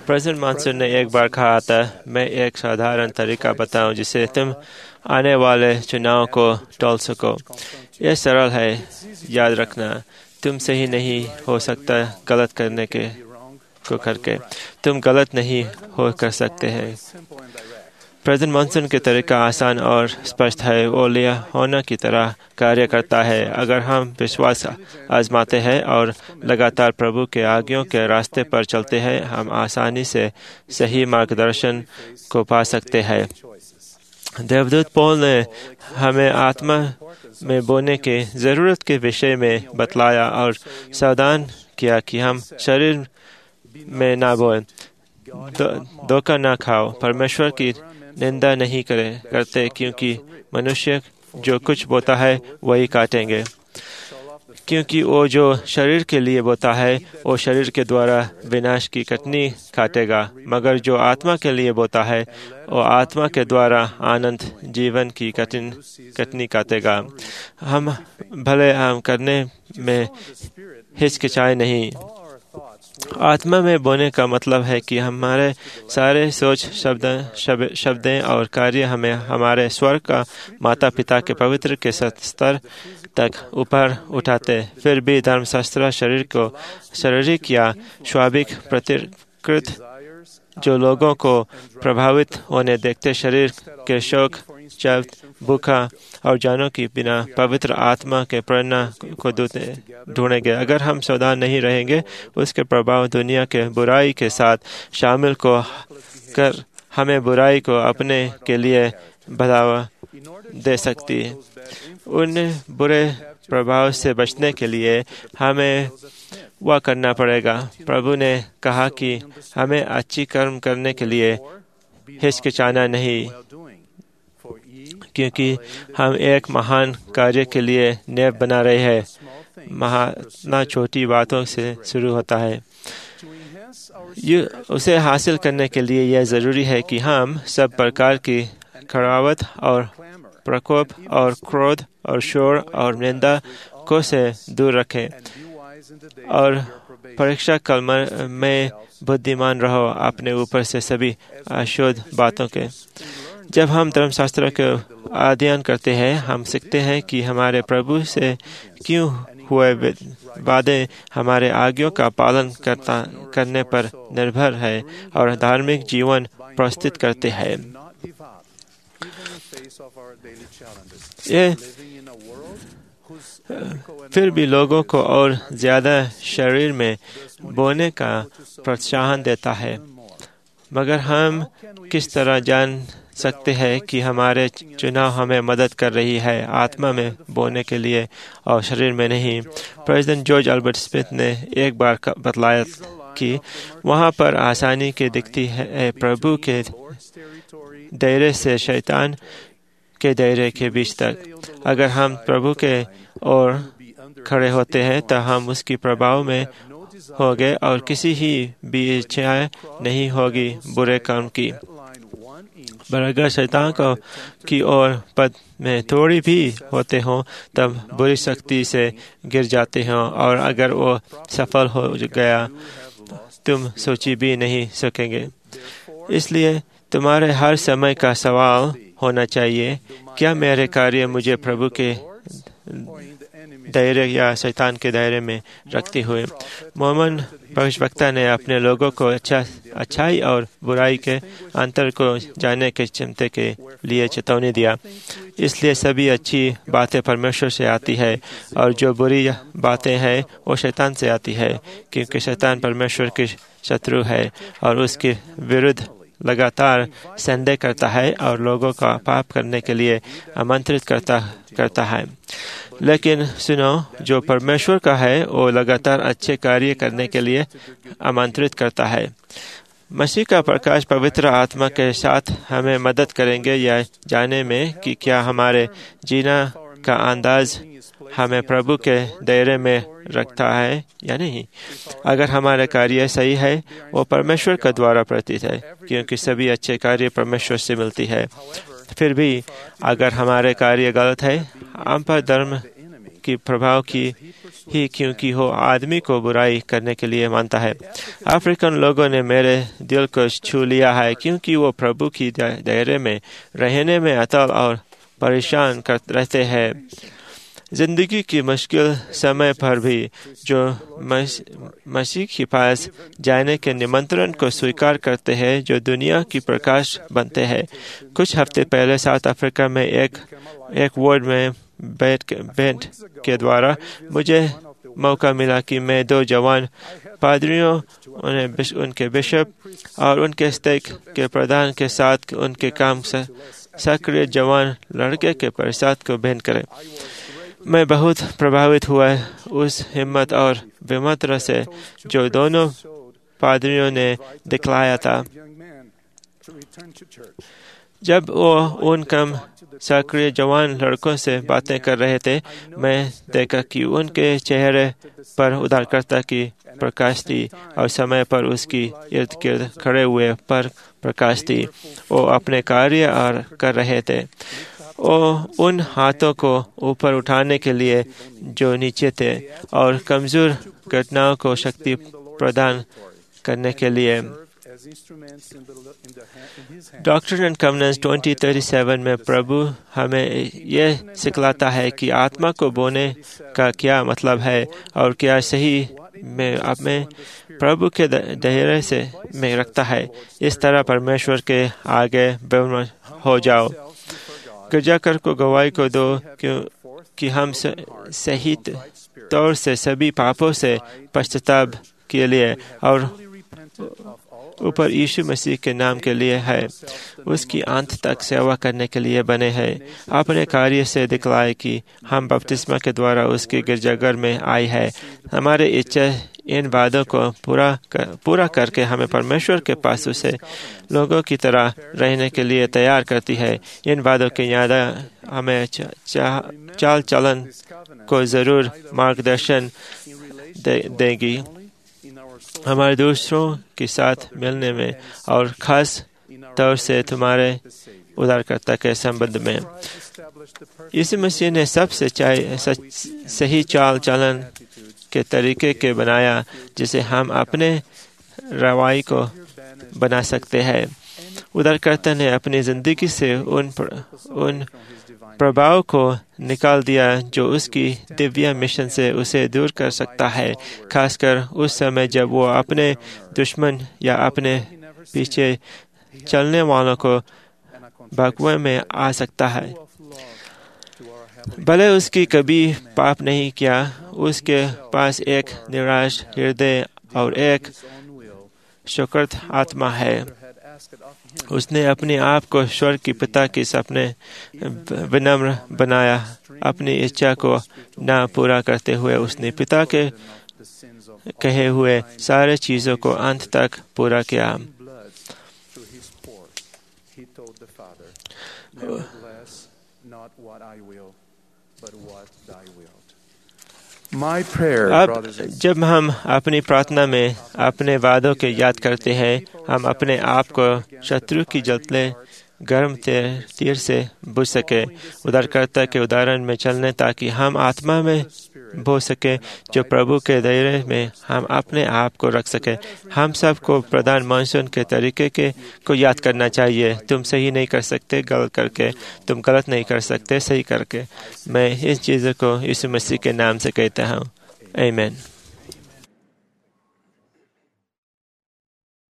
President monsoon ने एक बार कहा था, मैं एक साधारण तरीका बताऊं जिससे तुम आने वाले चुनाव को टाल सको। यह सरल है, याद रखना, तुम सही नहीं हो सकता गलत करने को करके। तुम गलत नहीं हो कर सकते हैं। प्रेसिडेंट मॉनसन के तरीका आसान और स्पष्ट है। वो लियोना की तरह कार्य करता है। अगर हम विश्वास आजमाते हैं और लगातार प्रभु के आज्ञाओं के रास्ते पर चलते हैं, हम आसानी से सही मार्गदर्शन को पा सकते हैं। देवदूत पौल ने हमें आत्मा में बोने की जरूरत के विषय में बतलाया और सावधान किया कि हम शरीर में ना बोए, धोखा ना खाओ, परमेश्वर की निंदा नहीं करते, क्योंकि मनुष्य जो कुछ बोता है वही काटेंगे। क्योंकि वो जो शरीर के लिए बोता है वो शरीर के द्वारा विनाश की कटनी काटेगा, मगर जो आत्मा के लिए बोता है वो आत्मा के द्वारा आनंद जीवन की कटनी काटेगा। हम भले हम करने में हिचकिचाए नहीं। आत्मा में बोने का मतलब है कि हमारे सारे सोच, शब्दें और कार्य हमें हमारे स्वर्ग का माता पिता के पवित्र के स्तर तक ऊपर उठाते। फिर भी धर्मशास्त्र शरीर को शारीरिक या स्वाभाविक प्रतिकृत जो लोगों को प्रभावित होने देखते शरीर के शौक, चब, भूखा और जानों की बिना पवित्र आत्मा के प्रेरणा को ढूंढेंगे। अगर हम सावधान नहीं रहेंगे, उसके प्रभाव दुनिया के बुराई के साथ शामिल को कर हमें बुराई को अपने के लिए बढ़ावा दे सकती है। उन बुरे प्रभाव से बचने के लिए हमें वह करना पड़ेगा। प्रभु ने कहा कि हमें अच्छी कर्म करने के लिए हिचकिचाना नहीं, क्योंकि हम एक महान कार्य के लिए नींव बना रहे हैं। महात्मा छोटी बातों से शुरू होता है। उसे हासिल करने के लिए यह जरूरी है कि हम सब प्रकार की खरावत और प्रकोप और क्रोध और शोर और निंदा को से दूर रखें और परीक्षा काल में बुद्धिमान रहो अपने ऊपर से सभी अशुद्ध बातों के। जब हम धर्मशास्त्र के अध्ययन करते हैं, हम सीखते हैं कि हमारे प्रभु से क्यों हुए वादे हमारे आज्ञाओं का पालन करने पर निर्भर है और धार्मिक जीवन प्रस्तुत करते हैं। ये फिर भी लोगों को और ज्यादा शरीर में बोने का प्रोत्साहन देता है, मगर हम किस तरह जान सकते हैं कि हमारे चुनाव हमें मदद कर रही है आत्मा में बोने के लिए और शरीर में नहीं। प्रेसिडेंट जॉर्ज अल्बर्ट स्मिथ ने एक बार बतलाया कि वहां पर आसानी के दिखती है प्रभु के दायरे से शैतान के दायरे के बीच तक। अगर हम प्रभु के ओर खड़े होते हैं तो हम उसकी प्रभाव में होंगे और किसी भी इच्छा नहीं होगी बुरे काम की। पर अगर शैतान की ओर पद में थोड़ी भी होते हों तब बुरी शक्ति से गिर जाते हों, और अगर वो सफल हो गया तुम सोची भी नहीं सकेंगे। इसलिए तुम्हारे हर समय का सवाल होना चाहिए, क्या मेरे कार्य मुझे प्रभु के दायरे या शैतान के दायरे में रखते हुए। मोहम्मद भविष्यवक्ता ने अपने लोगों को अच्छाई और बुराई के अंतर को जानने के चिंता के लिए चेतावनी दिया। इसलिए सभी अच्छी बातें परमेश्वर से आती है और जो बुरी बातें हैं वो शैतान से आती है, क्योंकि शैतान परमेश्वर के शत्रु है और उसके विरुद्ध लगातार संदेह करता है और लोगों का पाप करने के लिए आमंत्रित करता है। लेकिन सुनो, जो परमेश्वर का है वो लगातार अच्छे कार्य करने के लिए आमंत्रित करता है। मसीह का प्रकाश पवित्र आत्मा के साथ हमें मदद करेंगे यह जानने में कि क्या हमारे जीना का अंदाज हमें प्रभु के दायरे में रखता है या नहीं। अगर हमारे कार्य सही है वो परमेश्वर के द्वारा प्रतीत है, क्योंकि सभी अच्छे कार्य परमेश्वर से मिलती है। फिर भी अगर हमारे कार्य गलत है, हम पर धर्म की प्रभाव की ही, क्योंकि वो आदमी को बुराई करने के लिए मानता है। अफ्रीकन लोगों ने मेरे दिल को छू लिया है, क्योंकि वो प्रभु की दायरे में रहने में अटल और परेशान रहते हैं। जिंदगी की मुश्किल समय पर भी जो मसीह के पास जाने के निमंत्रण को स्वीकार करते हैं, जो दुनिया की प्रकाश बनते हैं। कुछ हफ्ते पहले साउथ अफ्रीका में एक वार्ड में बैंड के द्वारा मुझे मौका मिला कि मैं 2 जवान पादरियों, उनके बिशप और उनके स्टेक के प्रधान के साथ उनके काम से सक्रिय जवान लड़के के प्रसाद को भेंट करें। मैं बहुत प्रभावित हुआ उस हिम्मत और विनम्रता से जो दोनों पादरियों ने दिखलाया था। जब वो उन कम सक्रिय जवान लड़कों से बातें कर रहे थे, मैं देखा कि उनके चेहरे पर उद्धारकर्ता की प्रकाश थी और समय पर उसकी इर्द गिर्द खड़े हुए पर प्रकाश थी। वो अपने कार्य और कर रहे थे। वो उन हाथों को ऊपर उठाने के लिए जो नीचे थे और कमजोर घटनाओं को शक्ति प्रदान करने के लिए। डॉक्ट्रिन एंड कॉवेनेंट्स 2037 में प्रभु हमें यह सिखलाता है कि आत्मा को बोने का क्या मतलब है और क्या सही में अपने प्रभु के दायरे से में रखता है। इस तरह परमेश्वर के आगे बेवफा हो जाओ। गिरजाघर को गवाही को दो कि हम सही तौर से सभी पापों से पश्चाताप के लिए और ऊपर यीशु मसीह के नाम के लिए है, उसकी अंत तक सेवा करने के लिए बने हैं। अपने कार्य से दिखलाए कि हम बपतिस्मा के द्वारा उसके गिरजाघर में आए हैं। हमारे इच्छा इन वादों को पूरा करके हमें परमेश्वर के पास उसे लोगों की तरह रहने के लिए तैयार करती है। इन वादों की याद हमें चाल चलन को जरूर मार्गदर्शन देगी, हमारे दूसरों के साथ मिलने में और खास तौर से तुम्हारे उद्धारकर्ता के संबंध में। यीशु मसीह ने सबसे सही चाल चलन के तरीके के बनाया जिसे हम अपने रवैये को बना सकते हैं। उद्धारकर्ता ने अपनी जिंदगी से उन प्रभाव को निकाल दिया जो उसकी दिव्य मिशन से उसे दूर कर सकता है, खासकर उस समय जब वो अपने दुश्मन या अपने पीछे चलने वालों को भगवे में आ सकता है। भले उसकी कभी पाप नहीं किया, उसके पास एक निराश हृदय और एक शोकर्त आत्मा है। उसने अपने आप को स्वर्ग के पिता के सपने विनम्र बनाया। अपनी इच्छा को न पूरा करते हुए उसने पिता के कहे हुए सारे चीजों को अंत तक पूरा किया। अब जब हम अपनी प्रार्थना में अपने वादों के याद करते हैं, हम अपने आप को शत्रु की जलते गर्म तीर से बुझ सके, उद्धारकर्ता के उदाहरण में चलने ताकि हम आत्मा में बो सके, जो प्रभु के दायरे में हम अपने आप को रख सके। हम सबको प्रधान मानसून के तरीके को याद करना चाहिए। तुम सही नहीं कर सकते गलत करके, तुम गलत नहीं कर सकते सही करके। मैं इस चीज़ को यीशु मसीह के नाम से कहता हूँ। आमीन।